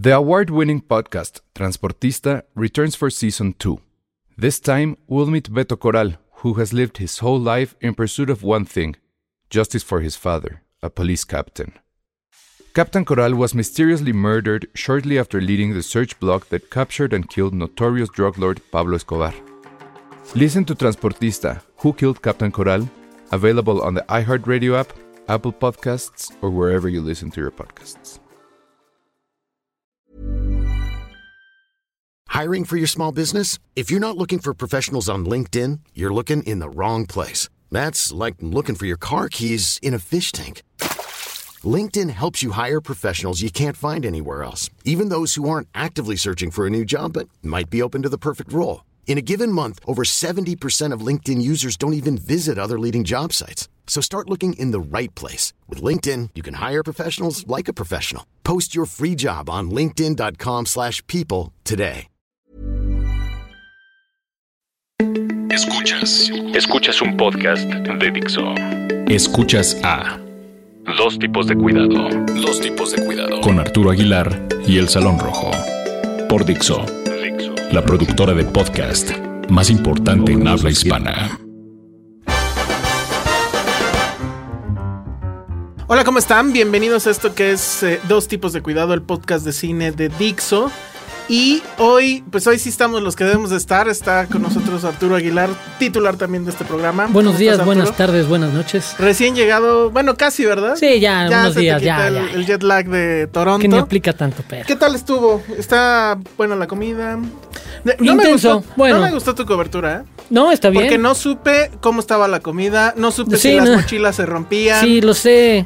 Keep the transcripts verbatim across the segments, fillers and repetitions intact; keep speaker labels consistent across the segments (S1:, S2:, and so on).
S1: The award-winning podcast Transportista returns for season two. This time, we'll meet Beto Corral, who has lived his whole life in pursuit of one thing: justice for his father, a police captain. Captain Corral was mysteriously murdered shortly after leading the search block that captured and killed notorious drug lord Pablo Escobar. Listen to Transportista, Who Killed Captain Corral? Available on the iHeartRadio app, Apple Podcasts, or wherever you listen to your podcasts.
S2: Hiring for your small business? If you're not looking for professionals on LinkedIn, you're looking in the wrong place. That's like looking for your car keys in a fish tank. LinkedIn helps you hire professionals you can't find anywhere else, even those who aren't actively searching for a new job but might be open to the perfect role. In a given month, over seventy percent of LinkedIn users don't even visit other leading job sites. So start looking in the right place. With LinkedIn, you can hire professionals like a professional. Post your free job on linkedin.com slash people today.
S3: Escuchas. Escuchas un podcast de Dixo. Escuchas a Dos tipos de cuidado. Dos tipos de cuidado. Con Arturo Aguilar y El Salón Rojo. Por Dixo. Dixo. La productora de podcast más importante en habla hispana.
S4: Hola, ¿cómo están? Bienvenidos a esto que es eh, Dos tipos de cuidado, el podcast de cine de Dixo. Y hoy, pues hoy sí estamos los que debemos de estar. Está con nosotros Arturo Aguilar, titular también de este programa.
S5: Buenos días, estás, buenas tardes, buenas noches.
S4: Recién llegado, bueno, casi, ¿verdad?
S5: Sí, ya, ya unos días, ya,
S4: el,
S5: ya,
S4: el jet lag de Toronto.
S5: Que no aplica tanto, pero.
S4: ¿Qué tal estuvo? ¿Está buena la comida? No
S5: Intenso,
S4: me gustó,
S5: bueno.
S4: No me gustó tu cobertura, ¿eh?
S5: No, está bien.
S4: Porque no supe cómo estaba la comida, no supe sí, si no. las mochilas se rompían.
S5: Sí, lo sé.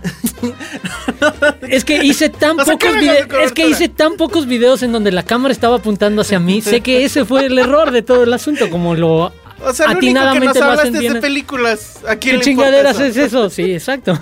S5: Es que hice tan o sea, pocos videos, es que hice tan pocos videos en donde la cámara estaba apuntando hacia mí. Sé que ese fue el error de todo el asunto, como lo
S4: O sea, lo único que nos hablaste es de películas. ¿A quién
S5: ¿Qué chingaderas es eso? Sí, exacto.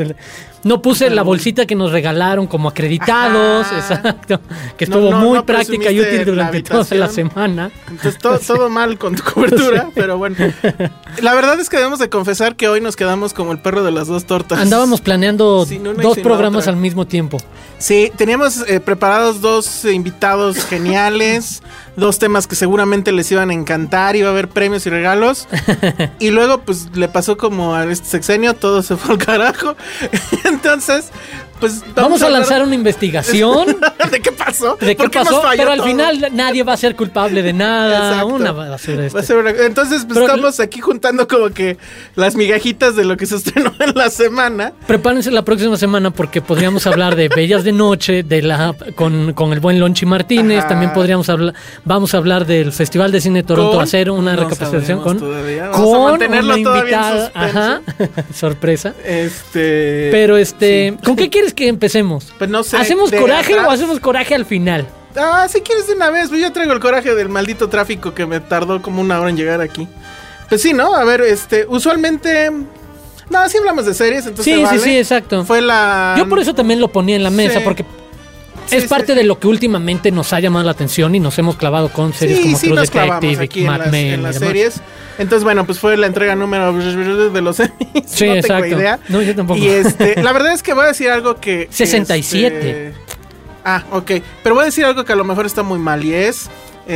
S5: No puse la bolsita que nos regalaron como acreditados. Ajá. Exacto. Que estuvo no, no, muy no práctica y útil durante la toda la semana.
S4: Entonces todo, todo mal con tu cobertura, sí. Pero bueno. La verdad es que debemos de confesar que hoy nos quedamos como el perro de las dos tortas.
S5: Andábamos planeando dos programas otra. al mismo tiempo.
S4: Sí, teníamos eh, preparados dos eh, invitados geniales, dos temas que seguramente les iban a encantar, iba a haber premios y regalos. Y luego pues le pasó como a este sexenio, todo se fue al carajo. Entonces, pues
S5: vamos, vamos a, a lanzar una investigación.
S4: ¿De qué pasó?
S5: ¿De qué pasó? Pero al todo? final nadie va a ser culpable de nada. Exacto. Una va a ser esto. Va a ser una...
S4: Entonces, pues Pero... estamos aquí juntando como que las migajitas de lo que se estrenó en la semana.
S5: Prepárense la próxima semana porque podríamos hablar de Bellas de Noche, de la con, con el buen Lonchi Martínez. Ajá. También podríamos hablar, vamos a hablar del Festival de Cine de Toronto, con, hacer una no recapacitación con, con
S4: a mantenerlo una invitada.
S5: Ajá. Sorpresa.
S4: Este.
S5: Pero este, sí. ¿Con qué quieres que empecemos?
S4: Pues no sé.
S5: ¿Hacemos coraje atrás? o hacemos coraje al final?
S4: Ah, si quieres de una vez, pues yo traigo el coraje del maldito tráfico que me tardó como una hora en llegar aquí. Pues sí, ¿no? A ver, este, usualmente... No, sí hablamos de series, entonces
S5: Sí,
S4: vale.
S5: sí, sí, exacto.
S4: Fue la...
S5: Yo por eso también lo ponía en la mesa, sí. porque... Sí, es parte sí, sí. de lo que últimamente nos ha llamado la atención y nos hemos clavado con series
S4: sí,
S5: como
S4: sí,
S5: True
S4: nos
S5: Detective y Mad Men.
S4: En las series. Entonces, bueno, pues fue la entrega número de los Emmys.
S5: Sí,
S4: no
S5: exacto.
S4: tengo idea.
S5: No, yo tampoco.
S4: Y este, la verdad es que voy a decir algo que...
S5: sesenta y siete.
S4: Este, ah, ok. Pero voy a decir algo que a lo mejor está muy mal y es...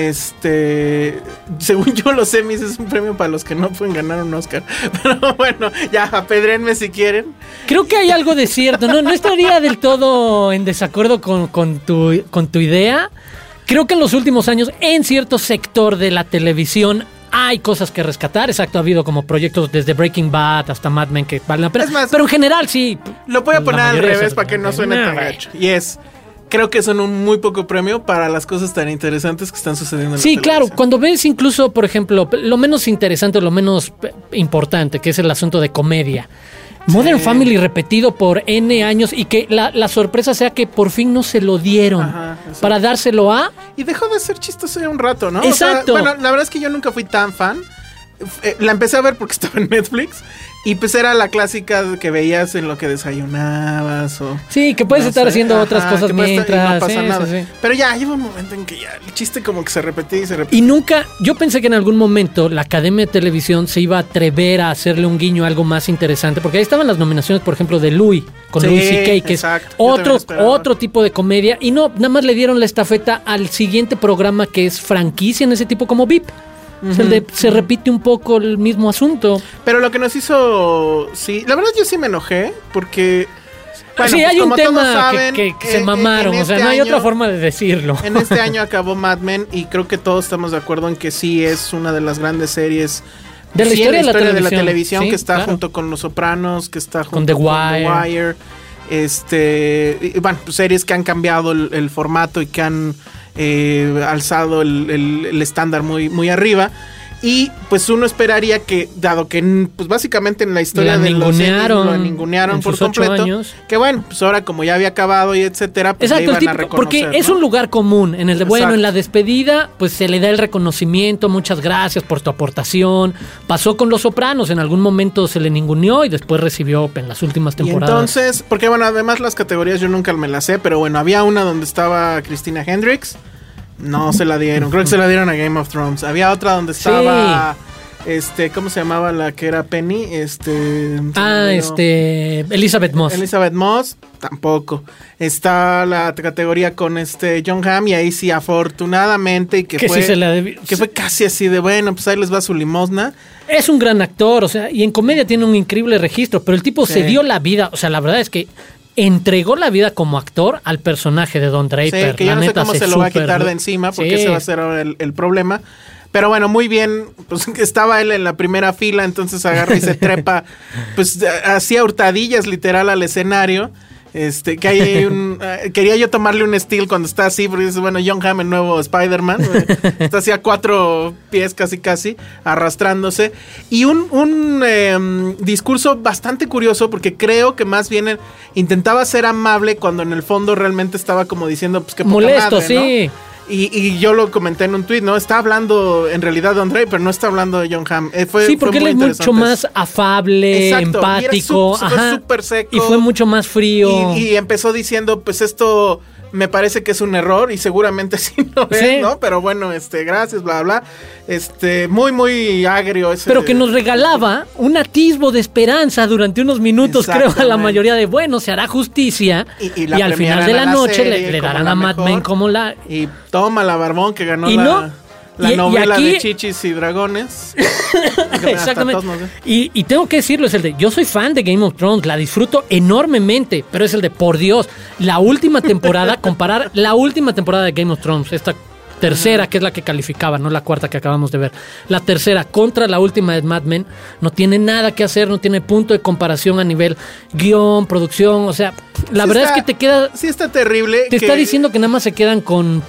S4: Este, según yo, los Emmys es un premio para los que no pueden ganar un Oscar. Pero bueno, ya apedréenme si quieren.
S5: Creo que hay algo de cierto. No, no estaría del todo en desacuerdo con, con, tu, con tu idea. Creo que en los últimos años, en cierto sector de la televisión, hay cosas que rescatar. Exacto, ha habido como proyectos desde Breaking Bad hasta Mad Men que valen la pena. Es más, pero en general sí.
S4: Lo voy a poner al revés para que no suene tan gacho. Y es... Creo que son un muy poco premio para las cosas tan interesantes que están sucediendo en
S5: Sí,
S4: la
S5: claro, cuando ves incluso, por ejemplo, lo menos interesante, lo menos importante, que es el asunto de comedia. Sí. Modern Family repetido por N años y que la, la sorpresa sea que por fin no se lo dieron. Ajá, para dárselo a...
S4: Y dejó de ser chistoso ya un rato, ¿no?
S5: Exacto.
S4: O sea, bueno, la verdad es que yo nunca fui tan fan. eh, la empecé a ver porque estaba en Netflix. Y pues era la clásica que veías en lo que desayunabas o...
S5: Sí, que puedes
S4: no
S5: estar
S4: sé,
S5: haciendo
S4: ajá,
S5: otras cosas
S4: que puedes estar-
S5: mientras.
S4: y no pasa
S5: sí,
S4: nada.
S5: sí, sí.
S4: Pero ya, llega un momento en que ya el chiste como que se repetía y se repetía.
S5: Y nunca, yo pensé que en algún momento la Academia de Televisión se iba a atrever a hacerle un guiño a algo más interesante, porque ahí estaban las nominaciones, por ejemplo, de Louis, con
S4: Sí,
S5: Louis C K, que
S4: exacto.
S5: es
S4: Yo también
S5: otro,
S4: esperaba.
S5: otro tipo de comedia, y no, nada más le dieron la estafeta al siguiente programa que es franquicia en ese tipo como V I P. O sea, el de- se repite un poco el mismo asunto.
S4: Pero lo que nos hizo... Sí, la verdad yo sí me enojé porque... bueno,
S5: sí,
S4: pues
S5: hay un
S4: como todos
S5: tema
S4: saben,
S5: que, que- que
S4: eh,
S5: se mamaron,
S4: en
S5: o sea,
S4: este
S5: no hay
S4: año-
S5: otra forma de decirlo.
S4: En este año acabó Mad Men y creo que todos estamos de acuerdo en que sí es una de las grandes series
S5: De la
S4: sí,
S5: historia
S4: en
S5: de la
S4: de la
S5: televisión,
S4: televisión,
S5: sí,
S4: que está
S5: claro.
S4: junto con Los Sopranos, que está
S5: Con
S4: junto
S5: The Wire.
S4: The Wire. Este, y, bueno, pues series que han cambiado el, el formato y que han eh, alzado el, el- el estándar muy, muy arriba. Y pues uno esperaría que, dado que pues básicamente en la historia
S5: La
S4: de los
S5: ningunearon
S4: lo ningunearon
S5: en
S4: por
S5: sus ocho
S4: completo,
S5: años.
S4: que bueno, pues ahora como ya había acabado y etcétera, pues
S5: Exacto,
S4: le
S5: el
S4: iban a
S5: típico,
S4: reconocer,
S5: porque es
S4: ¿no?
S5: un lugar común. En el de, bueno,
S4: Exacto.
S5: en la despedida, pues se le da el reconocimiento, muchas gracias por tu aportación. Pasó con Los Sopranos, en algún momento se le ninguneó y después recibió en las últimas
S4: Y
S5: temporadas.
S4: entonces, porque bueno, además las categorías yo nunca me las sé, pero bueno, había una donde estaba Christina Hendricks, no se la dieron, creo que se la dieron a Game of Thrones. Había otra donde estaba, este, ¿cómo se llamaba la que era Penny? Este, se me
S5: ah,
S4: olvidó.
S5: este, Elizabeth Moss.
S4: Elizabeth Moss, tampoco. Está la categoría con este John Hamm y ahí sí, afortunadamente, y que,
S5: que
S4: fue,
S5: sí se la debi-
S4: que fue casi así de, bueno, pues ahí les va su limosna.
S5: Es un gran actor, o sea, y en comedia tiene un increíble registro, pero el tipo
S4: Sí.
S5: se dio la vida, o sea, la verdad es que entregó la vida como actor al personaje de Don Draper.
S4: Sí, que yo
S5: la
S4: no sé
S5: neta,
S4: cómo se lo va a
S5: super-
S4: quitar de encima, porque
S5: Sí.
S4: ese va a ser ahora el, el problema. Pero bueno, muy bien, pues estaba él en la primera fila, entonces agarra y se trepa, pues hacía hurtadillas literal al escenario. Este, que hay un... eh, quería yo tomarle un steal cuando está así, porque dice, bueno, John Hamm, el nuevo Spider-Man, eh, está así a cuatro pies casi casi, arrastrándose. Y un, un eh, discurso bastante curioso, porque creo que más bien eh, intentaba ser amable cuando en el fondo realmente estaba como diciendo, pues qué poca
S5: Molesto,
S4: madre, ¿no?
S5: sí.
S4: Y, y yo lo comenté en un tuit, ¿no? Está hablando en realidad de Andre, pero no está hablando de John Hamm. Eh, fue,
S5: Sí,
S4: fue
S5: porque él
S4: muy
S5: es mucho
S4: interesante.
S5: más afable,
S4: Exacto, y era
S5: empático,
S4: su- fue
S5: ajá,
S4: súper seco.
S5: y fue mucho más frío.
S4: Y, y empezó diciendo, pues esto me parece que es un error y seguramente sí lo es,
S5: Sí.
S4: ¿no? Pero bueno, este, gracias, bla, bla. Este, muy, muy agrio ese.
S5: Pero que nos regalaba un atisbo de esperanza durante unos minutos, creo, a la
S4: Exactamente.
S5: mayoría de, bueno, se hará justicia.
S4: Y-
S5: Y,
S4: y la
S5: al final
S4: premiarán
S5: de
S4: a
S5: la
S4: la
S5: noche
S4: serie
S5: le, le
S4: como
S5: darán
S4: la
S5: a Mad
S4: mejor.
S5: Men como la...
S4: Y toma la Barbón que ganó
S5: Y
S4: la,
S5: no.
S4: la
S5: Y- y
S4: novela
S5: aquí-
S4: de Chichis y Dragones.
S5: Exactamente.
S4: Hasta todos nos-
S5: Y, y tengo que decirlo, es el de, yo soy fan de Game of Thrones, la disfruto enormemente, pero es el de, por Dios, la última temporada, comparar la última temporada de Game of Thrones, esta tercera, que es la que calificaba, no la cuarta que acabamos de ver, la tercera contra la última de Mad Men, no tiene nada que hacer, no tiene punto de comparación a nivel guión, producción, o sea, la
S4: Sí
S5: verdad
S4: está-
S5: es que te queda,
S4: Sí está terrible.
S5: te
S4: que-
S5: está diciendo que nada más se quedan con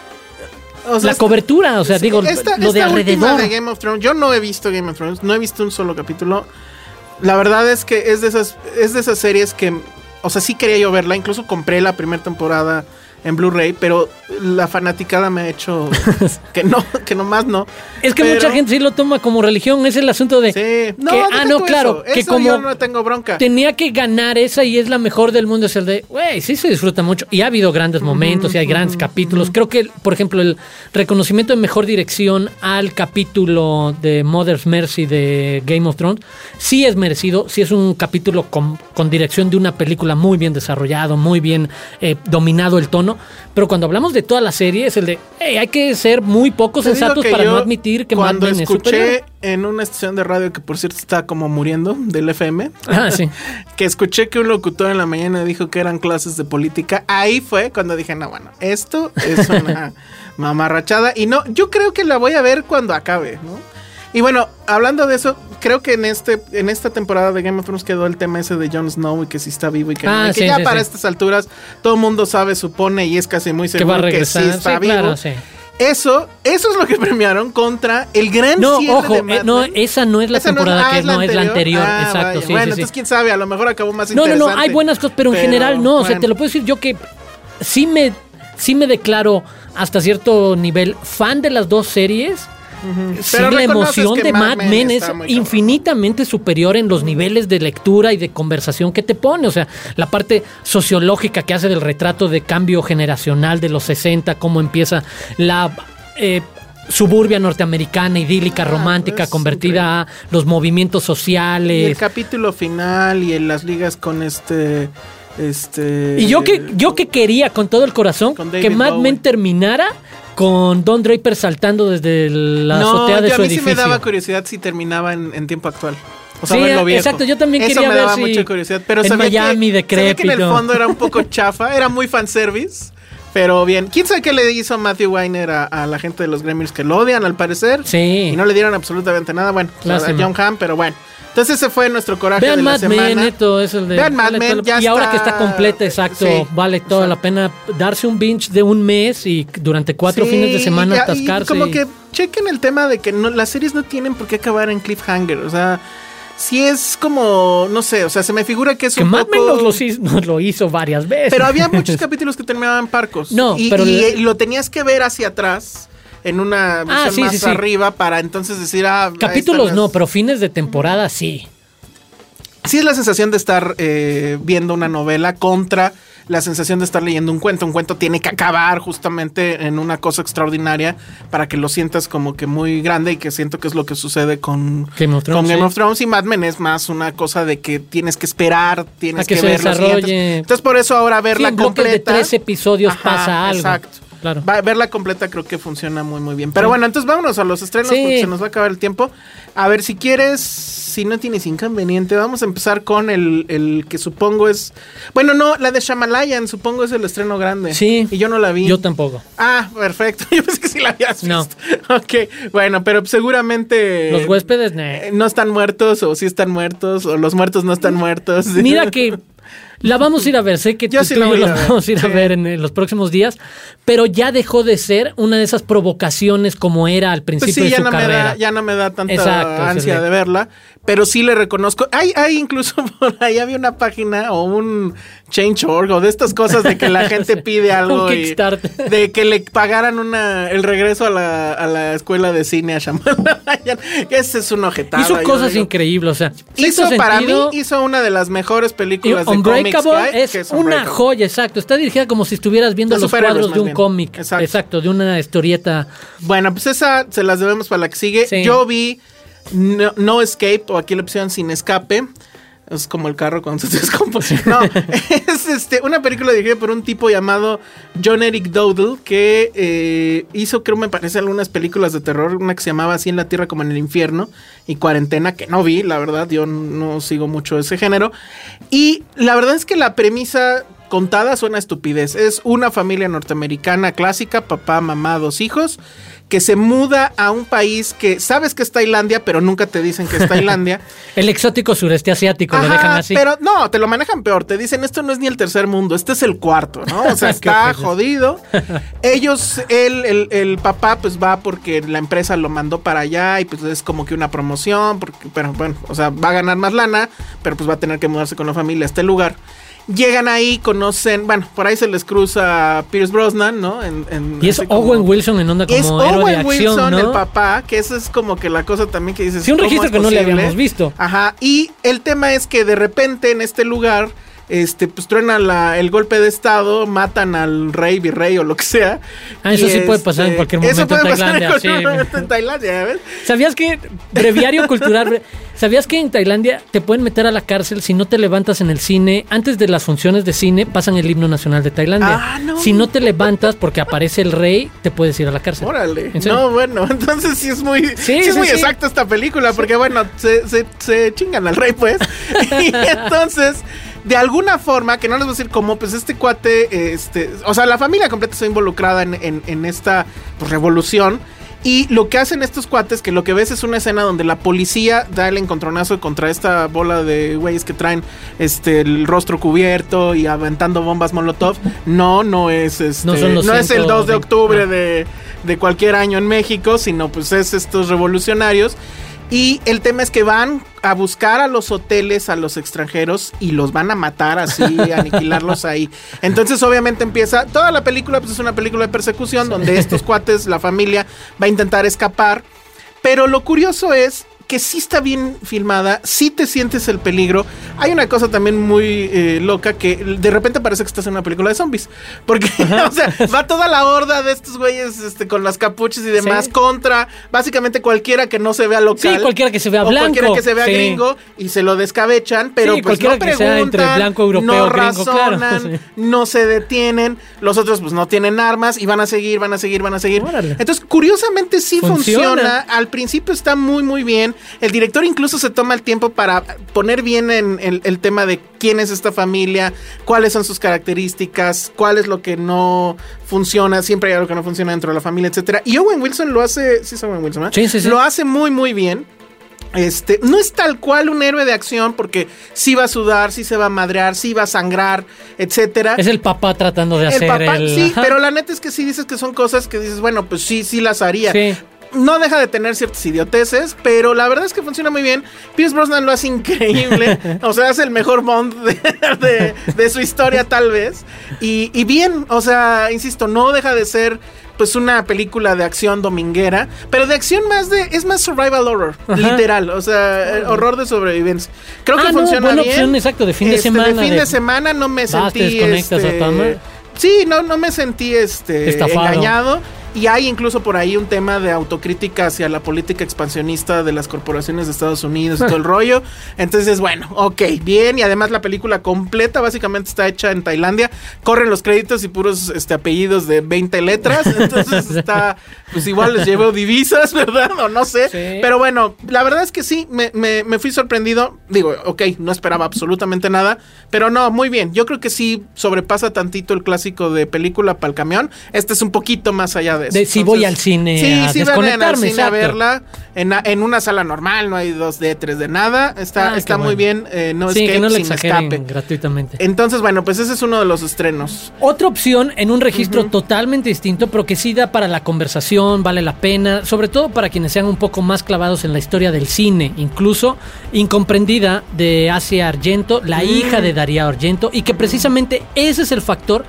S4: o sea,
S5: la
S4: está-
S5: cobertura, o sea,
S4: Sí,
S5: digo,
S4: esta,
S5: lo de
S4: esta última
S5: alrededor.
S4: de Game of Thrones, yo no he visto Game of Thrones, no he visto un solo capítulo. La verdad es que es de esas, es de esas series que, o sea, sí quería yo verla, incluso compré la primera temporada en Blu-ray, pero la fanaticada me ha hecho que no, que nomás no.
S5: Es que
S4: Pero-
S5: mucha gente sí lo toma como religión, es el asunto de...
S4: Sí, no,
S5: que-
S4: deja
S5: ah, no,
S4: tú
S5: claro,
S4: eso,
S5: que
S4: eso
S5: como
S4: yo no tengo bronca.
S5: tenía que ganar esa y es la mejor del mundo, es el de, güey, sí se disfruta mucho. Y ha habido grandes momentos y hay grandes capítulos. Creo que, por ejemplo, el reconocimiento de mejor dirección al capítulo de Mother's Mercy de Game of Thrones, sí es merecido, sí es un capítulo con, con dirección de una película muy bien desarrollado, muy bien eh, dominado el tono. Pero cuando hablamos de toda la serie, es el de, hey, hay que ser muy pocos
S4: Te digo
S5: sensatos
S4: que
S5: para
S4: yo,
S5: no admitir que Mad
S4: cuando
S5: Men es superior.
S4: escuché en una estación de radio que por cierto está como muriendo del F M,
S5: Ah, sí.
S4: que escuché que un locutor en la mañana dijo que eran clases de política, ahí fue cuando dije, no, bueno, esto es una mamarrachada y no, yo creo que la voy a ver cuando acabe, ¿no? Y bueno, hablando de eso, creo que en este en esta temporada de Game of Thrones quedó el tema ese de Jon Snow y que si está vivo y que no,
S5: Ah,
S4: y que
S5: sí,
S4: ya
S5: sí,
S4: para
S5: sí.
S4: estas alturas todo el mundo sabe, supone y es casi muy
S5: Que
S4: seguro
S5: va a
S4: que,
S5: regresar.
S4: sí está
S5: Sí,
S4: vivo.
S5: claro, sí.
S4: Eso, eso es lo que premiaron contra el gran
S5: No,
S4: cierre
S5: ojo,
S4: de Mad
S5: eh, no,
S4: Men.
S5: esa no es la
S4: Esa no es-
S5: temporada
S4: ah,
S5: que
S4: es la
S5: no es la anterior,
S4: Ah,
S5: exacto,
S4: vaya.
S5: sí,
S4: Bueno,
S5: sí, sí.
S4: entonces quién sabe, a lo mejor acabó más
S5: No, no,
S4: interesante.
S5: no, hay buenas cosas, pero en
S4: Pero,
S5: general no, o sea,
S4: bueno.
S5: te lo puedo decir yo que sí me sí me declaro hasta cierto nivel fan de las dos series,
S4: Uh-huh.
S5: Sí, la emoción de Mad Men, Men es infinitamente superior en los niveles de lectura y de conversación que te pone. O sea, la parte sociológica que hace del retrato de cambio generacional de los sesenta, cómo empieza la eh, suburbia norteamericana, idílica, ah, romántica, convertida increíble. A los movimientos sociales.
S4: Y el capítulo final y en las ligas con este... este
S5: y yo que, yo que quería con todo el corazón que Mad Bowie. Men terminara con Don Draper saltando desde la no, azotea de su edificio. No, a mí sí
S4: me daba curiosidad si terminaba en, en tiempo actual. O sea,
S5: sí,
S4: verlo viejo.
S5: Exacto, yo también
S4: Eso
S5: quería
S4: me
S5: ver
S4: daba
S5: si
S4: mucha curiosidad, pero
S5: en Miami
S4: que,
S5: decrépito.
S4: Sabía que en el fondo era un poco chafa, era muy fanservice, pero bien. ¿Quién sabe qué le hizo Matthew Weiner a, a la gente de los Gremlins que lo odian al parecer?
S5: Sí.
S4: Y no le dieron absolutamente nada, bueno, a John Hamm, pero bueno. Entonces ese fue nuestro coraje
S5: Vean
S4: de la
S5: Mad
S4: semana.
S5: Men, neto, es el de
S4: Vean Mad Men, ya
S5: y
S4: está...
S5: ahora que está completa, exacto, sí, vale toda exacto. la pena darse un binge de un mes y durante cuatro sí, fines de semana ya, atascarse.
S4: Y como
S5: y...
S4: que chequen el tema de que no, las series no tienen por qué acabar en cliffhanger, o sea, si es como, no sé, o sea, se me figura que es
S5: que
S4: un
S5: Mad
S4: poco...
S5: Men nos lo, hizo, nos lo hizo varias veces.
S4: Pero había muchos capítulos que terminaban en parcos.
S5: No,
S4: y,
S5: pero...
S4: Y,
S5: le...
S4: y lo tenías que ver hacia atrás en una visión
S5: ah, sí,
S4: más
S5: sí, sí.
S4: arriba para entonces decir, ah...
S5: Capítulos
S4: las...
S5: no, pero fines de temporada sí.
S4: Sí es la sensación de estar eh, viendo una novela contra la sensación de estar leyendo un cuento. Un cuento tiene que acabar justamente en una cosa extraordinaria para que lo sientas como que muy grande y que siento que es lo que sucede con
S5: Game of Thrones,
S4: con Game
S5: sí.
S4: of Thrones y Mad Men es más una cosa de que tienes que esperar, tienes
S5: que,
S4: que
S5: se
S4: ver los
S5: desarrolle.
S4: Entonces por eso ahora verla
S5: sí,
S4: completa.
S5: De tres episodios
S4: Ajá,
S5: pasa algo.
S4: Exacto.
S5: Claro.
S4: Va, verla completa creo que funciona muy muy bien. Pero sí. Bueno, entonces vámonos a los estrenos sí. porque se nos va a acabar el tiempo. A ver, si quieres, si no tienes inconveniente, vamos a empezar con el, el que supongo es... Bueno, no, la de Shyamalan, supongo es el estreno grande.
S5: Sí.
S4: Y yo no la vi.
S5: Yo tampoco.
S4: Ah, perfecto. Yo pensé que sí la habías visto.
S5: No.
S4: Ok, bueno, pero seguramente...
S5: Los huéspedes, no.
S4: No están muertos, o sí están muertos, o los muertos no están muertos.
S5: Mira que... La vamos a ir a ver, sé que
S4: yo
S5: tú
S4: sí
S5: y yo la vamos a ir
S4: sí.
S5: a ver en, en los próximos días, pero ya dejó de ser una de esas provocaciones como era al principio
S4: pues sí,
S5: de
S4: ya
S5: su
S4: no
S5: carrera.
S4: Me da, ya no me da tanta
S5: Exacto,
S4: ansia de verla, pero sí le reconozco. Hay, hay incluso por ahí había una página o un change punto org o de estas cosas de que la gente pide algo y de que le pagaran una el regreso a la, a la escuela de cine a Shyamalan. Ese es un ojetada.
S5: Hizo cosas digo. increíbles, o sea,
S4: hizo
S5: sentido,
S4: para mí hizo una de las mejores películas de cómics que hay,
S5: es,
S4: que es
S5: una joya, exacto. Está dirigida como si estuvieras viendo los cuadros de un cómic. Exacto. exacto, de una historieta.
S4: Bueno, pues esa se las debemos para la que sigue. Sí. Yo vi no, no Escape, o aquí la opción Sin Escape. Es como el carro cuando se descompone. No, es este, una película dirigida por un tipo llamado John Eric Dowdle que eh, hizo, creo me parece, algunas películas de terror. Una que se llamaba Así en la Tierra como en el Infierno y Cuarentena, que no vi, la verdad. Yo no sigo mucho ese género. Y la verdad es que la premisa contada suena estupidez. Es una familia norteamericana clásica, papá, mamá, dos hijos, que se muda a un país que sabes que es Tailandia, pero nunca te dicen que es Tailandia.
S5: El exótico sureste asiático. Ajá, lo dejan así.
S4: Pero no, te lo manejan peor. Te dicen, esto no es ni el tercer mundo, este es el cuarto, ¿no? O sea, está jodido. Ellos, él, el, el papá, pues va porque la empresa lo mandó para allá y pues es como que una promoción, porque, pero bueno, o sea, va a ganar más lana, pero pues va a tener que mudarse con la familia a este lugar. Llegan ahí, conocen, bueno, por ahí se les cruza Pierce Brosnan, ¿no? En, en,
S5: y es Owen como, Wilson en onda como
S4: es
S5: héroe
S4: Owen
S5: de acción,
S4: Wilson,
S5: ¿no?
S4: el papá, que eso es como que la cosa también que dices.
S5: Sí, un registro que no le habíamos visto.
S4: Ajá, y el tema es que de repente en este lugar, este, pues truena la, el golpe de estado, matan al rey, virrey o lo que sea.
S5: Ah, eso sí este, puede pasar en cualquier momento
S4: eso puede
S5: en Tailandia.
S4: Pasar en cualquier
S5: sí.
S4: momento en Tailandia, ¿ves?
S5: ¿Sabías que, breviario cultural, ¿sabías que en Tailandia te pueden meter a la cárcel si no te levantas en el cine? Antes de las funciones de cine pasan el himno nacional de Tailandia.
S4: Ah, no.
S5: Si no te levantas porque aparece el rey, te puedes ir a la cárcel.
S4: Órale. No, bueno, entonces sí es muy, sí, sí es
S5: sí,
S4: muy
S5: sí.
S4: exacta esta película, porque bueno, se, se, se chingan al rey, pues. Y entonces, de alguna forma, que no les voy a decir cómo, pues este cuate, este, o sea, la familia completa está involucrada en, en, en esta pues, revolución. Y lo que hacen estos cuates, que lo que ves es una escena donde la policía da el encontronazo contra esta bola de güeyes que traen este el rostro cubierto y aventando bombas molotov. No, no es este, no, son los no es el dos de octubre no. de, de cualquier año en México, sino pues es estos revolucionarios. Y el tema es que van a buscar a los hoteles, a los extranjeros, y los van a matar así, aniquilarlos ahí. Entonces obviamente empieza, toda la película pues es una película de persecución, sí. donde estos cuates, la familia, va a intentar escapar. Pero lo curioso es que sí está bien filmada, sí te sientes el peligro. Hay una cosa también muy eh, loca que de repente parece que estás en una película de zombies. Porque, o sea, va toda la horda de estos güeyes este, con las capuchas y demás sí. contra básicamente cualquiera que no se vea local.
S5: Sí, cualquiera que se vea
S4: o
S5: blanco.
S4: Cualquiera que se vea sí. gringo y se lo descabechan, pero
S5: sí,
S4: pues no
S5: que sea entre
S4: preguntan,
S5: blanco, europeo,
S4: no
S5: gringo,
S4: razonan,
S5: claro, sí.
S4: no se detienen. Los otros pues no tienen armas y van a seguir, van a seguir, van a seguir.
S5: Órale.
S4: Entonces, curiosamente sí funciona. funciona. Al principio está muy, muy bien. El director incluso se toma el tiempo para poner bien en el, el tema de quién es esta familia, cuáles son sus características, cuál es lo que no funciona, siempre hay algo que no funciona dentro de la familia, etcétera. Y Owen Wilson lo hace, sí es Owen Wilson, ¿eh?
S5: Sí, sí, sí.
S4: Lo hace muy, muy bien. Este, no es tal cual un héroe de acción porque sí va a sudar, sí se va a madrear, sí va a sangrar, etcétera.
S5: Es el papá tratando de
S4: el
S5: hacer
S4: papá,
S5: el...
S4: sí,
S5: Ajá.
S4: pero la neta es que sí dices que son cosas que dices, bueno, pues sí, sí las haría.
S5: Sí.
S4: No deja de tener ciertas idioteces, pero la verdad es que funciona muy bien. Pierce Brosnan lo hace increíble. O sea, hace el mejor Bond de, de, de su historia, tal vez. Y, y bien, o sea, insisto, no deja de ser pues una película de acción dominguera, pero de acción más de, es más survival horror, ajá. literal, o sea, uh-huh. horror de sobrevivencia. Creo
S5: ah,
S4: que
S5: no,
S4: funciona
S5: buena
S4: bien.
S5: Opción, exacto, de fin de
S4: este,
S5: semana.
S4: De fin
S5: de,
S4: de semana no me
S5: vas,
S4: sentí...
S5: Te desconectas
S4: este,
S5: a Tama.
S4: Sí, no, no me sentí este
S5: Estafado.
S4: engañado. Y hay incluso por ahí un tema de autocrítica hacia la política expansionista de las corporaciones de Estados Unidos y todo el rollo. Entonces, bueno, ok, bien. Y además la película completa básicamente está hecha en Tailandia. Corren los créditos y puros este, apellidos de veinte letras. Entonces está, pues igual les llevo divisas, ¿verdad? O no sé. Sí. Pero bueno, la verdad es que sí, me, me, me fui sorprendido. Digo, ok, no esperaba absolutamente nada. Pero no, muy bien. Yo creo que sí sobrepasa tantito el clásico de película para el camión. Este es un poquito más allá de eso.
S5: De, si
S4: Entonces,
S5: voy al cine
S4: sí,
S5: a
S4: sí,
S5: desconectarme,
S4: al cine a verla en, en una sala normal, no hay dos D, tres de nada, está, ah, está muy bueno. bien, eh, no
S5: sí,
S4: escape,
S5: que no lo
S4: sin
S5: exageren
S4: escape.
S5: gratuitamente.
S4: Entonces, bueno, pues ese es uno de los estrenos.
S5: Otra opción en un registro uh-huh. totalmente distinto, pero que sí da para la conversación, vale la pena, sobre todo para quienes sean un poco más clavados en la historia del cine, incluso Incomprendida de Asia Argento, la mm. hija de Darío Argento, y que precisamente ese es el factor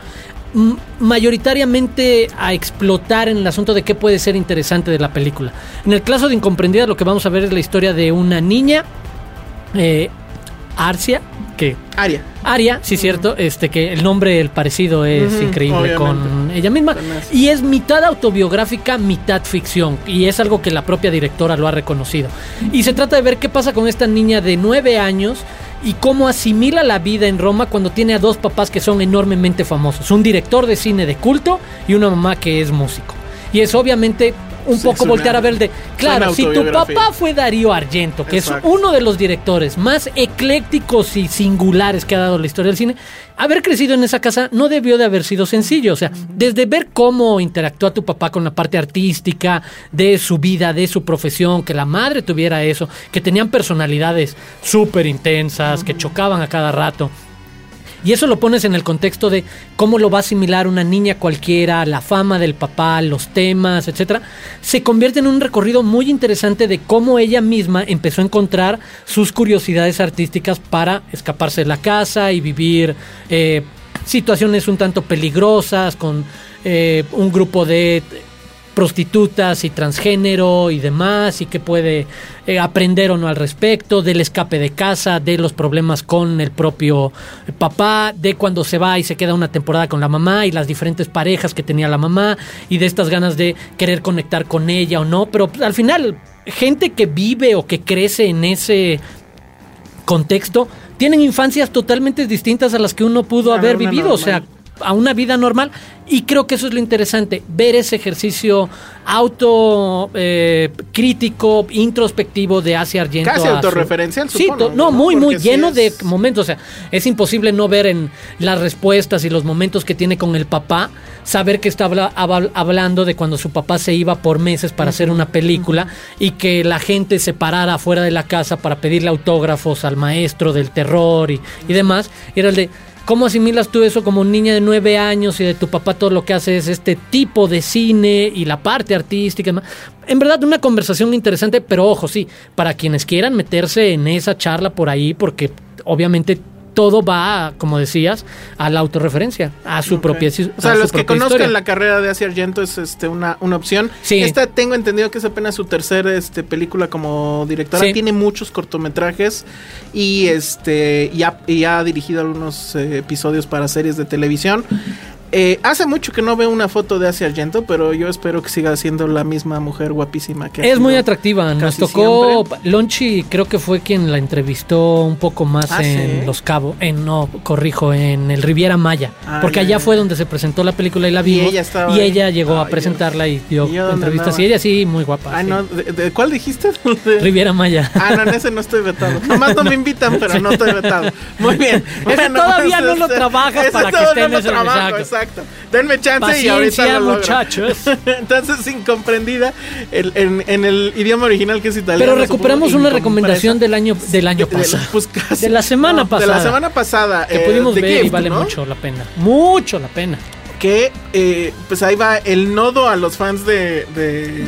S5: mayoritariamente a explotar en el asunto de qué puede ser interesante de la película. En el caso de Incomprendida, lo que vamos a ver es la historia de una niña, eh, Arcia, que
S4: Aria.
S5: Aria, sí, cierto, este que el nombre, el parecido es uh-huh, increíble obviamente. Con ella misma. Y es mitad autobiográfica, mitad ficción. Y es algo que la propia directora lo ha reconocido. Y se trata de ver qué pasa con esta niña de nueve años y cómo asimila la vida en Roma cuando tiene a dos papás que son enormemente famosos. Un director de cine de culto y una mamá que es músico. Y es obviamente un sí, poco voltear a ver de... Claro, si tu papá fue Darío Argento, que exacto. es uno de los directores más eclécticos y singulares que ha dado la historia del cine, haber crecido en esa casa no debió de haber sido sencillo. O sea, desde ver cómo interactúa tu papá con la parte artística de su vida, de su profesión, que la madre tuviera eso, que tenían personalidades súper intensas, uh-huh. que chocaban a cada rato. Y eso lo pones en el contexto de cómo lo va a asimilar una niña cualquiera, la fama del papá, los temas, etcétera. Se convierte en un recorrido muy interesante de cómo ella misma empezó a encontrar sus curiosidades artísticas para escaparse de la casa y vivir eh, situaciones un tanto peligrosas con eh, un grupo de prostitutas y transgénero y demás, y que puede eh, aprender o no al respecto, del escape de casa, de los problemas con el propio papá, de cuando se va y se queda una temporada con la mamá y las diferentes parejas que tenía la mamá y de estas ganas de querer conectar con ella o no, pero al final gente que vive o que crece en ese contexto tienen infancias totalmente distintas a las que uno pudo haber vivido, normal. O sea, a una vida normal, y creo que eso es lo interesante, ver ese ejercicio auto eh, crítico, introspectivo de Asia Argento.
S4: Casi autorreferencial,
S5: sí,
S4: supongo.
S5: To, no, muy, muy
S4: Porque
S5: lleno
S4: sí es...
S5: de momentos, o sea, es imposible no ver en las respuestas y los momentos que tiene con el papá, saber que está habla, habla, hablando de cuando su papá se iba por meses para uh-huh. hacer una película uh-huh. y que la gente se parara afuera de la casa para pedirle autógrafos al maestro del terror y, y demás, y era el de... ¿Cómo asimilas tú eso como niña de nueve años y de tu papá todo lo que hace es este tipo de cine y la parte artística? En verdad, una conversación interesante, pero ojo, sí, para quienes quieran meterse en esa charla por ahí, porque obviamente todo va, como decías, a la autorreferencia, a su okay. propia historia.
S4: O sea, los que conozcan historia. La carrera de Asia Argento es este una, una opción.
S5: Sí.
S4: Esta tengo entendido que es apenas su tercera este, película como directora. Sí. Tiene muchos cortometrajes y este y ha, y ha dirigido algunos eh, episodios para series de televisión. Eh, hace mucho que no veo una foto de Asia Argento, pero yo espero que siga siendo la misma mujer guapísima que
S5: es muy atractiva. Nos tocó siempre. Lonchi, creo que fue quien la entrevistó un poco más ah, en ¿sí? Los Cabos, en no, corrijo, en el Riviera Maya, ah, porque allá ya. Fue donde se presentó la película y la vimos. Y ella, estaba y ella llegó ah, a presentarla yo, y dio entrevistas andaba? Y ella sí, muy guapa.
S4: Ah,
S5: sí.
S4: no, ¿de, de cuál dijiste?
S5: Riviera Maya.
S4: Ah, no, en ese no estoy vetado. Nomás no me invitan, pero no estoy vetado. Muy bien.
S5: Bueno, todavía no lo trabajas para que esté en ese
S4: trabajo, exacto. Denme chance
S5: Paciencia,
S4: y ahorita lo
S5: muchachos.
S4: Entonces, incomprendida el, en, en el idioma original que es italiano.
S5: Pero recuperamos una recomendación del año del año
S4: de,
S5: pasado.
S4: De, pues casi,
S5: de la semana no, pasada.
S4: De la semana pasada.
S5: Que eh, pudimos ver Gift, y vale
S4: ¿no?
S5: mucho la pena. Mucho la pena.
S4: Que, eh, pues ahí va el nodo a los fans de, de,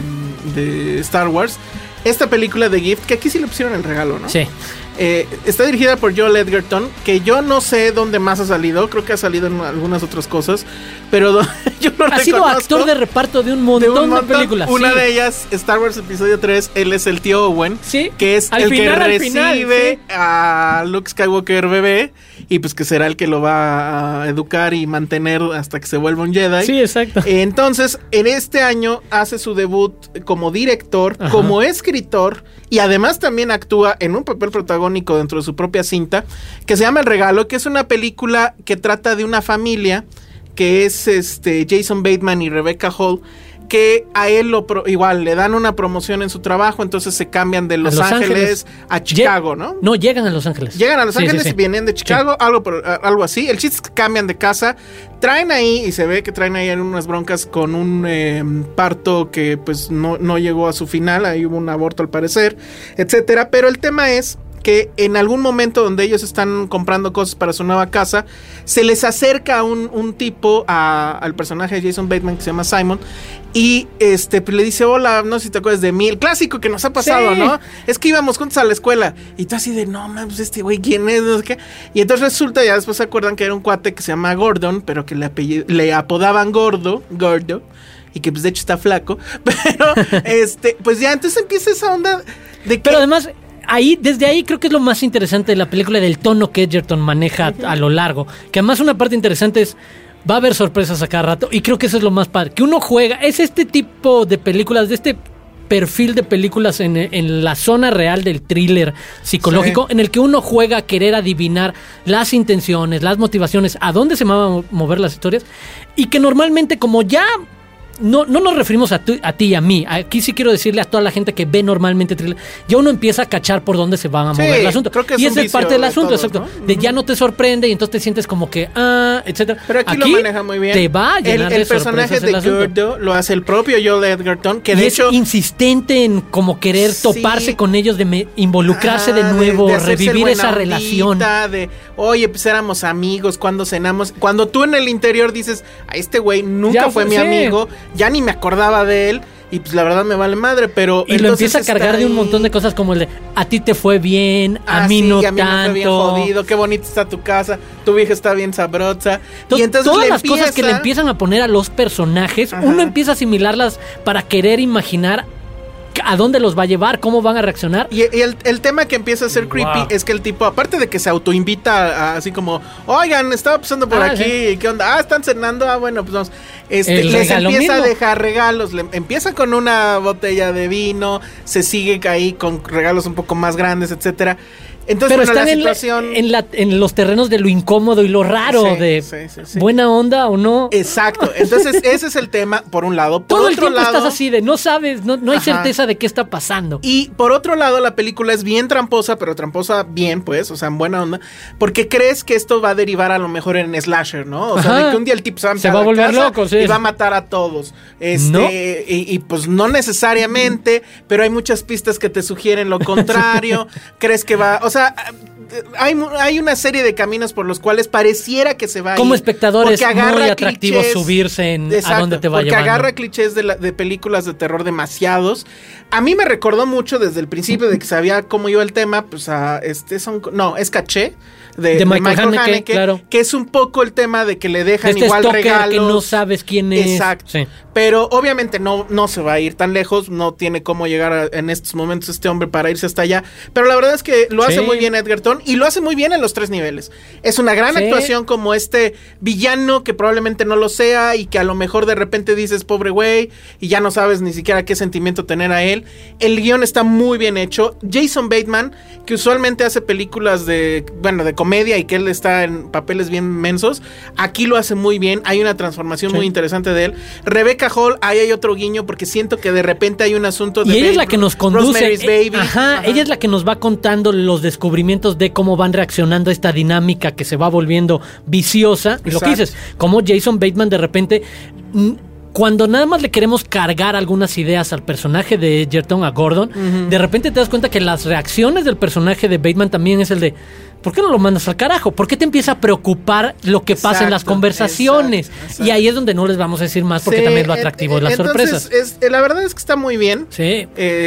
S4: de Star Wars. Esta película de Gift, que aquí sí le pusieron el regalo, ¿no?
S5: Sí.
S4: Eh, está dirigida por Joel Edgerton, que yo no sé dónde más ha salido, creo que ha salido en algunas otras cosas, pero yo lo
S5: ha sido actor de reparto de un montón de, un montón, de películas.
S4: Una
S5: sí.
S4: de ellas, Star Wars Episodio tres, él es el tío Owen,
S5: sí.
S4: que es
S5: al
S4: el
S5: final,
S4: que recibe
S5: final, sí.
S4: a Luke Skywalker bebé, y pues que será el que lo va a educar y mantener hasta que se vuelva un Jedi.
S5: Sí, exacto.
S4: Entonces, en este año hace su debut como director, ajá. como escritor, y además también actúa en un papel protagónico dentro de su propia cinta, que se llama El Regalo, que es una película que trata de una familia que es este Jason Bateman y Rebecca Hall, que a él lo pro, igual le dan una promoción en su trabajo, entonces se cambian de Los, Los Ángeles, Ángeles a Chicago, ¿no?
S5: No, llegan a Los Ángeles.
S4: Llegan a Los
S5: sí,
S4: Ángeles
S5: sí, sí.
S4: y vienen de Chicago, sí. algo, por, algo así. El chiste es que cambian de casa, traen ahí, y se ve que traen ahí en unas broncas con un eh, parto que pues no, no llegó a su final, ahí hubo un aborto al parecer, etcétera. Pero el tema es que en algún momento donde ellos están comprando cosas para su nueva casa, se les acerca un, un tipo a, al personaje de Jason Bateman que se llama Simon, y este pues le dice, hola, no sé si te acuerdas de mí, el clásico que nos ha pasado, sí. ¿no? Es que íbamos juntos a la escuela, y tú así de, no, man, pues este güey, ¿quién es? No sé qué. Y entonces resulta, ya después se acuerdan que era un cuate que se llama Gordon, pero que le, apellido, le apodaban Gordo, Gordo, y que pues de hecho está flaco, pero este, pues ya entonces empieza esa onda de que...
S5: Pero además... Ahí, desde ahí creo que es lo más interesante de la película, del tono que Edgerton maneja uh-huh. a lo largo. Que además una parte interesante es, va a haber sorpresas a cada rato, y creo que eso es lo más padre. Que uno juega, es este tipo de películas, de este perfil de películas en, en la zona real del thriller psicológico, sí. en el que uno juega a querer adivinar las intenciones, las motivaciones, a dónde se van a mover las historias, y que normalmente como ya... No, no nos referimos a, tu, a ti y a mí. Aquí sí quiero decirle a toda la gente que ve normalmente thriller, ya uno empieza a cachar por dónde se va a mover sí, el asunto.
S4: Creo que es
S5: y esa es parte del asunto,
S4: todos,
S5: exacto.
S4: ¿no?
S5: De ya no te sorprende y entonces te sientes como que, ah, etcétera.
S4: Pero aquí, aquí lo maneja muy bien.
S5: Te va a llenar
S4: el, el
S5: de
S4: personaje de Gordo lo hace el propio Joel Edgerton, que
S5: y
S4: de
S5: es
S4: hecho
S5: insistente en como querer toparse sí. con ellos, de me, involucrarse ah, de nuevo, de, de revivir esa relación.
S4: De, oye, pues éramos amigos cuando cenamos. Cuando tú en el interior dices, a este güey nunca fue, fue mi sí. amigo, ya ni me acordaba de él, y pues la verdad me vale madre, pero
S5: y lo empieza a cargar de un montón de cosas como el de a ti te fue bien, a
S4: ah,
S5: mí
S4: sí,
S5: no
S4: a mí
S5: tanto,
S4: me fue bien jodido, qué bonita está tu casa, tu vieja está bien sabrosa.
S5: Entonces,
S4: y entonces
S5: todas
S4: le
S5: las
S4: empieza...
S5: cosas que le empiezan a poner a los personajes, ajá. uno empieza a asimilarlas para querer imaginar a dónde los va a llevar, cómo van a reaccionar.
S4: Y, y el, el tema que empieza a ser creepy wow. es que el tipo, aparte de que se autoinvita a, a, así como, oigan, estaba pasando por ah, aquí, sí. ¿qué onda? Ah, están cenando, ah, bueno, pues vamos. Este, les empieza mismo. a dejar regalos, le, empieza con una botella de vino, se sigue ahí con regalos un poco más grandes, etcétera. Entonces,
S5: pero
S4: bueno,
S5: están
S4: la situación...
S5: en, la, en los terrenos de lo incómodo y lo raro, sí, de sí, sí, sí. buena onda o no.
S4: Exacto, entonces ese es el tema, por un lado. Por
S5: Todo
S4: otro
S5: el tiempo
S4: lado,
S5: estás así de no sabes, no, no hay Ajá. certeza de qué está pasando.
S4: Y por otro lado, la película es bien tramposa, pero tramposa bien, pues, o sea, en buena onda, porque crees que esto va a derivar a lo mejor en slasher, ¿no? O Ajá. sea, de que un día el tipo se va a,
S5: se va a volver loco, sí.
S4: y va a matar a todos. Este, ¿No? y, y pues no necesariamente, pero hay muchas pistas que te sugieren lo contrario. Crees que va, o sea... hay, hay una serie de caminos por los cuales pareciera que se va a
S5: Como
S4: ir,
S5: espectador es muy atractivo
S4: clichés,
S5: subirse en
S4: exacto,
S5: a dónde te va
S4: porque
S5: llevando.
S4: agarra clichés de, la, de películas de terror demasiados. A mí me recordó mucho desde el principio de que sabía cómo iba el tema, pues a este son, no, es Caché. De,
S5: de Michael,
S4: de Michael
S5: Haneke,
S4: Haneke,
S5: claro.
S4: Que es un poco el tema de que le dejan
S5: este
S4: igual regalos.
S5: Que no sabes quién es.
S4: Exacto. Sí. Pero obviamente no, no se va a ir tan lejos, no tiene cómo llegar a, en estos momentos este hombre para irse hasta allá. Pero la verdad es que lo sí. hace muy bien Edgerton y lo hace muy bien en los tres niveles. Es una gran sí. actuación como este villano que probablemente no lo sea y que a lo mejor de repente dices pobre güey y ya no sabes ni siquiera qué sentimiento tener a él. El guión está muy bien hecho. Jason Bateman, que usualmente hace películas de, bueno, de comedia y que él está en papeles bien mensos, aquí lo hace muy bien. Hay una transformación sí. muy interesante de él. Rebecca Hall, ahí hay otro guiño porque siento que de repente hay un asunto de
S5: y ella
S4: Babe,
S5: es la que nos conduce
S4: eh, Baby.
S5: Ajá, ajá, ella es la que nos va contando los descubrimientos de cómo van reaccionando a esta dinámica que se va volviendo viciosa. Y lo que dices, como Jason Bateman de repente, cuando nada más le queremos cargar algunas ideas al personaje de Edgerton, a Gordon, uh-huh. de repente te das cuenta que las reacciones del personaje de Bateman también es el de ¿por qué no lo mandas al carajo? ¿Por qué te empieza a preocupar lo que exacto, pasa en las conversaciones? Exacto, exacto. Y ahí es donde no les vamos a decir más porque sí, también es lo atractivo de las
S4: entonces,
S5: sorpresas.
S4: Es, la verdad es que está muy bien.
S5: Sí.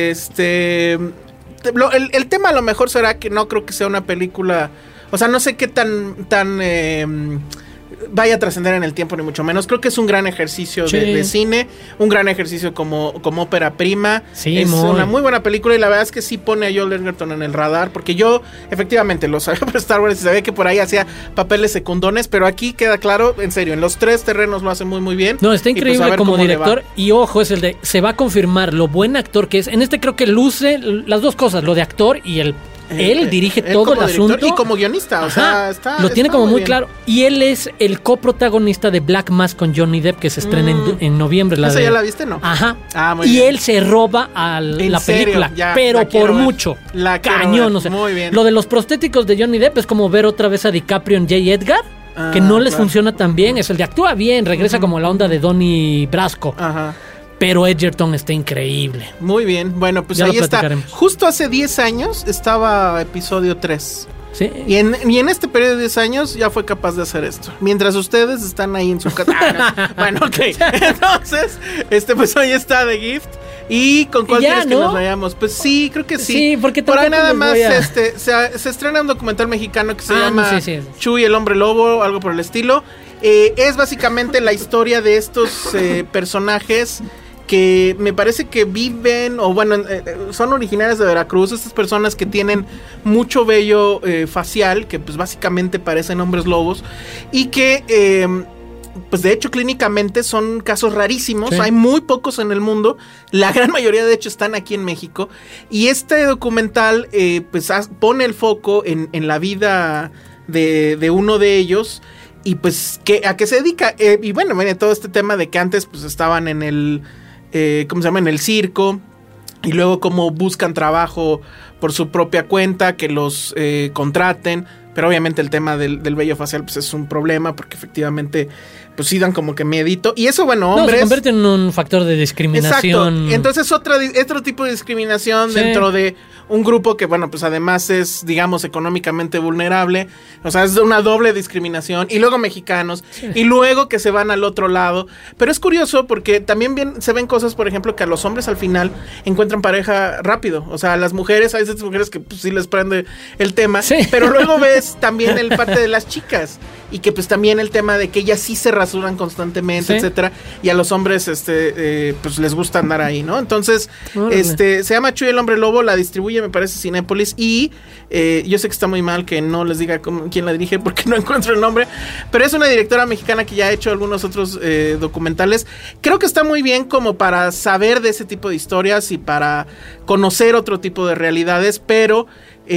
S4: Este, lo, el, el tema a lo mejor será que no creo que sea una película, o sea, no sé qué tan, tan eh, vaya a trascender en el tiempo, ni mucho menos. Creo que es un gran ejercicio sí. de, de cine, un gran ejercicio como, como ópera prima.
S5: Sí,
S4: es
S5: muy.
S4: una muy buena película y la verdad es que sí pone a Joel Edgerton en el radar, porque yo efectivamente lo sabía por Star Wars y sabía que por ahí hacía papeles secundones, pero aquí queda claro, en serio, en los tres terrenos lo hace muy muy bien.
S5: No, está increíble pues como director y ojo, es el de, se va a confirmar lo buen actor que es. En este creo que luce las dos cosas, lo de actor y el Él dirige él todo el asunto.
S4: Y como guionista, o Ajá, sea, está,
S5: lo tiene
S4: está
S5: como muy,
S4: muy
S5: claro. Y él es el coprotagonista de Black Mass con Johnny Depp, que se estrena mm. en, en noviembre. La
S4: ¿Esa
S5: de,
S4: ya la viste, no?
S5: Ajá.
S4: Ah, muy
S5: y
S4: bien.
S5: él se roba a la
S4: serio?
S5: película,
S4: Ya,
S5: pero
S4: la
S5: por
S4: ver.
S5: mucho.
S4: La
S5: Cañón, o sea.
S4: Muy bien.
S5: Lo de los prostéticos de Johnny Depp es como ver otra vez a DiCaprio en J. Edgar, ah, que no les claro. funciona tan bien. Es el de actúa bien, regresa uh-huh. como la onda de Donnie Brasco.
S4: Ajá.
S5: Pero Edgerton está increíble.
S4: Muy bien. Bueno, pues ya ahí está. Justo hace diez años estaba episodio tres.
S5: Sí.
S4: Y en, y en este periodo de diez años ya fue capaz de hacer esto. Mientras ustedes están ahí en su casa. Ah, no. Bueno, ok. Entonces, este pues ahí está The Gift. ¿Y con cuál quieres ¿no? que nos vayamos? Pues sí, creo que sí.
S5: Sí, porque
S4: por ahí nada más
S5: a...
S4: este, se, se estrena un documental mexicano que se ah, llama
S5: sí, sí.
S4: Chuy el hombre lobo, algo por el estilo. Eh, es básicamente la historia de estos eh, personajes que me parece que viven, o bueno, eh, son originarias de Veracruz, estas personas que tienen mucho vello eh, facial, que pues básicamente parecen hombres lobos, y que eh, pues de hecho clínicamente son casos rarísimos, sí. Hay muy pocos en el mundo, la gran mayoría de hecho están aquí en México, y este documental eh, pues pone el foco en, en la vida de, de uno de ellos. Y pues, ¿qué, ¿a qué se dedica? Eh, y bueno, viene todo este tema de que antes pues estaban en el, eh, ¿cómo se llama? En el circo. Y luego cómo buscan trabajo por su propia cuenta, que los eh, contraten. Pero obviamente el tema del, del vello facial pues es un problema, porque efectivamente pues sí dan como que miedito. Y eso, bueno, hombres...
S5: No, se convierte en un factor de discriminación.
S4: Exacto. Entonces otra, otro tipo de discriminación sí. dentro de un grupo que, bueno, pues además es, digamos, económicamente vulnerable. O sea, es una doble discriminación. Y luego mexicanos. Sí. Y luego que se van al otro lado. Pero es curioso porque también bien, se ven cosas, por ejemplo, que a los hombres al final encuentran pareja rápido. O sea, a las mujeres, hay esas mujeres que pues sí les prende el tema. Sí. Pero luego ves también el parte de las chicas. Y que pues también el tema de que ellas sí se rasuran constantemente, sí. etcétera. Y a los hombres, este, eh, pues les gusta andar ahí, ¿no? Entonces, Órale. este, se llama Chuy el hombre lobo, la distribuye, me parece, Cinépolis. Y eh, yo sé que está muy mal que no les diga cómo, quién la dirige porque no encuentro el nombre. Pero es una directora mexicana que ya ha hecho algunos otros eh, documentales. Creo que está muy bien como para saber de ese tipo de historias y para conocer otro tipo de realidades, pero...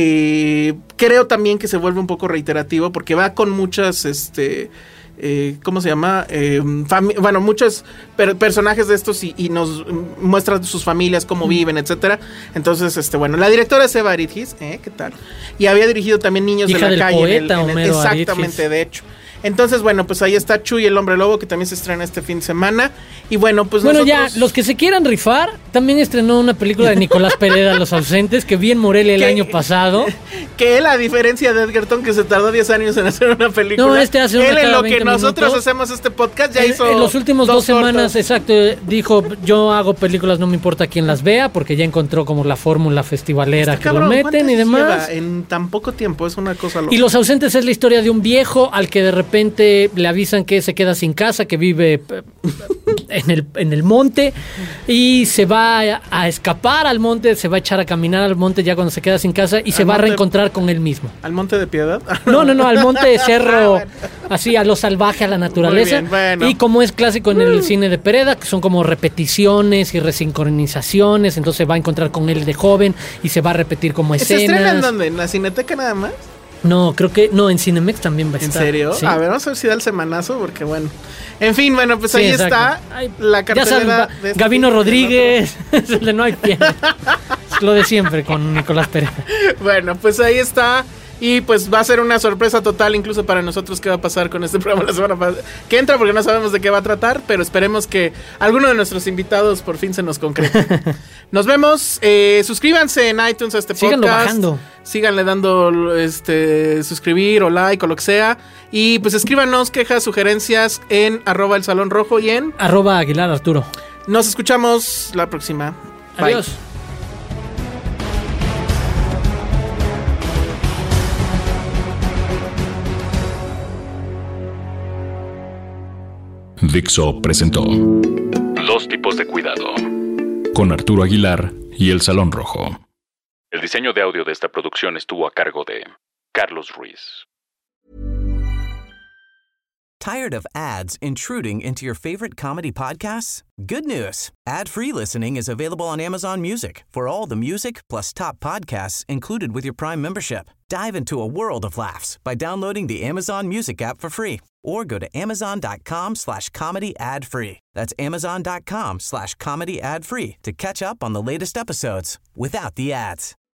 S4: Eh, creo también que se vuelve un poco reiterativo porque va con muchas este eh, ¿cómo se llama? Eh, fami- bueno, muchos per- personajes de estos y, y nos muestra sus familias, cómo viven, etcétera. Entonces, este bueno, la directora es Eva Aridgis, ¿eh? ¿Qué tal? Y había dirigido también Niños
S5: Hija
S4: de la
S5: del
S4: calle
S5: poeta,
S4: en el, en el,
S5: Homero
S4: exactamente,
S5: Aridgis.
S4: de hecho. Entonces, bueno, pues ahí está Chuy el Hombre Lobo, que también se estrena este fin de semana. Y bueno, pues
S5: Bueno,
S4: nosotros...
S5: ya, los que se quieran rifar, también estrenó una película de Nicolás Pereda, Los Ausentes, que vi en Morelia el
S4: ¿Qué?
S5: año pasado.
S4: Que él, a diferencia de Edgerton, que se tardó diez años en hacer una película.
S5: No, este hace una
S4: Él, en
S5: cada
S4: lo que
S5: veinte
S4: nosotros
S5: minutos.
S4: hacemos este podcast, ya
S5: En,
S4: hizo
S5: en los últimos dos, semanas,
S4: cortos.
S5: exacto, dijo, yo hago películas, no me importa quién las vea, porque ya encontró como la fórmula festivalera
S4: Este
S5: que
S4: cabrón,
S5: lo meten
S4: ¿cuántas
S5: y demás.
S4: lleva en tan poco tiempo? Es una cosa loca.
S5: Y Los Ausentes es la historia de un viejo al que de repente le avisan que se queda sin casa, que vive eh, en el, en el monte y se va a, a escapar al monte, se va a echar a caminar al monte ya cuando se queda sin casa y se va a
S4: monte-
S5: reencontrar con él mismo.
S4: ¿Al Monte de Piedad?
S5: No, no, no, al monte de cerro,
S4: Ah, bueno.
S5: así a lo salvaje, a la naturaleza.
S4: Muy bien, bueno.
S5: Y como es clásico en el cine de Pereda, que son como repeticiones y resincronizaciones, entonces va a encontrar con él de joven y se va a repetir como
S4: ¿Se estrena en
S5: escenas.
S4: dónde? ¿En la Cineteca nada más?
S5: No, creo que no, en Cinemex también va a
S4: ¿En
S5: estar.
S4: serio?
S5: Sí.
S4: A ver, vamos a ver si da el semanazo, porque bueno. En fin, bueno, pues
S5: Sí,
S4: ahí
S5: exacto.
S4: está
S5: Ay,
S4: la
S5: ya saben,
S4: cartelera
S5: va-
S4: de este
S5: Gabino
S4: fin de
S5: Rodríguez, es el de No hay pierde. Es lo de siempre con Nicolás Pereda.
S4: Bueno, pues ahí está. Y pues va a ser una sorpresa total incluso para nosotros qué va a pasar con este programa la semana pas- que entra, porque no sabemos de qué va a tratar, pero esperemos que alguno de nuestros invitados por fin se nos concrete. Nos vemos, eh, suscríbanse en iTunes a este
S5: Síganlo
S4: podcast.
S5: bajando.
S4: Síganle dando este suscribir o like o lo que sea. Y pues escríbanos quejas, sugerencias en arroba el Salón Rojo y en...
S5: Arroba Aguilar Arturo.
S4: Nos escuchamos la próxima. Bye.
S5: Adiós.
S3: Dixo presentó Dos tipos de cuidado con Arturo Aguilar y El Salón Rojo. El diseño de audio de esta producción estuvo a cargo de Carlos Ruiz.
S6: Tired of ads intruding into your favorite comedy podcasts? Good news. Ad-free listening is available on Amazon Music for all the music plus top podcasts included with your Prime membership. Dive into a world of laughs by downloading the Amazon Music app for free or go to amazon.com slash comedy ad free. That's amazon.com slash comedy ad free to catch up on the latest episodes without the ads.